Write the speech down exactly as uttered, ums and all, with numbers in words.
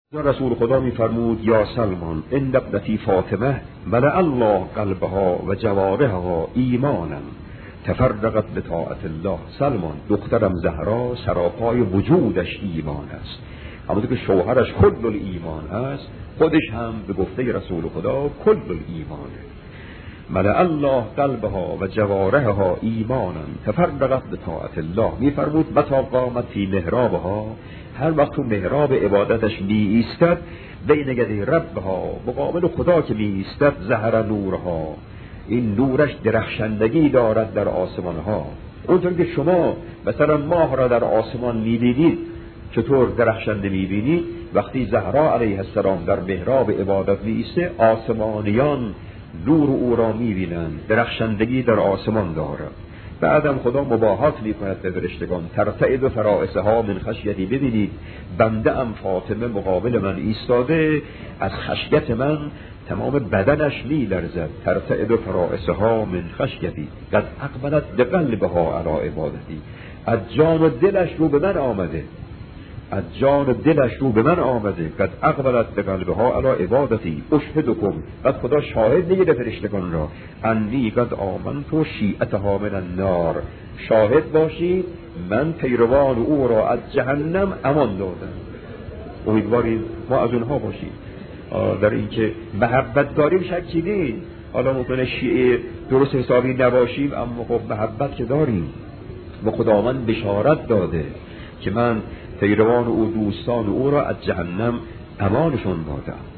رسول خدا می‌فرمود یا سلمان ان ابنتی فاطمه ملأ الله قلبها و جوارحها ایمانا تفرقت بطاعت الله. سلمان دخترم زهرا سراپای وجودش ایمان است، همونطور که شوهرش کل ایمان است، خودش هم به گفته رسول خدا کل ایمانه. ملأ الله قلبها و جوارحها ایمانا تفرقت بطاعت الله. می‌فرمود متی قامت فی محرابها، هر وقت تو محراب عبادتش می ایستد، بین یدی ربها، مقابل خدا که می ایستد، ظهر نورها، این نورش درخشندگی دارد در آسمان ها. اونطور که شما مثلا ماه را در آسمان می بینید چطور درخشنده می بینید، وقتی زهرا علیه السلام در محراب عبادت می ایسته، آسمانیان نور او را می بینند، درخشندگی در آسمان دارد. بعدم خدا مباهات می کند به فرشتگان، ترتعد فرائسها من خشیتی. ببینید بنده ام فاطمه مقابل من ایستاده، از خشیت من تمام بدنش می لرزد. ترتعد فرائسها من خشیتی قد اقبلت بقلبها علی عبادتی. از جان و دلش رو به من آمده، از جان و دلش رو به من آمده. قد اقبلت بقلبها علی عبادتی اشهدکم، قد خدا شاهد نگیره فرشتگان را، انی قد آمنت و شیعتها من النار، شاهد باشید من پیروان او را از جهنم امان دادم. امیدوارید ما از اونها باشید. در این که محبت داریم شکی نیست، حالا ممکنه شیعه درست حسابی نباشیم، اما خب محبت که داریم و خداوند بشارت داده که من پیروان او دوستان او را از جهنم امانشون دادم.